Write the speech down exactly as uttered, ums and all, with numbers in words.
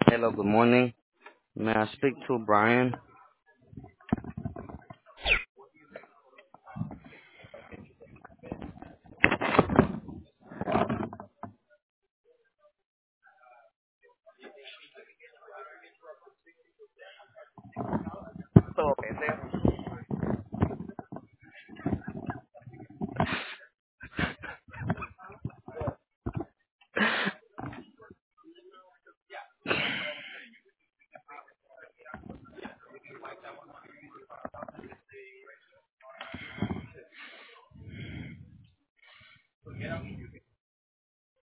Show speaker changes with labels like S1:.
S1: Hello, good morning. May I speak to Brian?